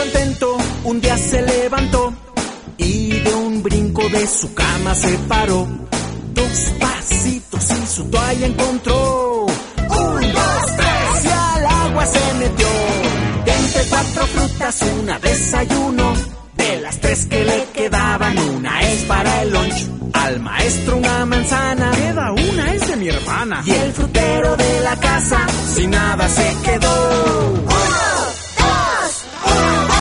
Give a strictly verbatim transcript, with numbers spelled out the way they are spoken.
contento un día se levantó y de un brinco de su cama se paró. Dos pasitos y su toalla encontró. Un, dos, tres y al agua se metió. De entre cuatro frutas una desayuno. De las tres que le quedaban una es para el lunch. Al maestro una manzana. Queda una, es de mi hermana. Y el frutero de la casa sin nada se quedó. ¡Uno!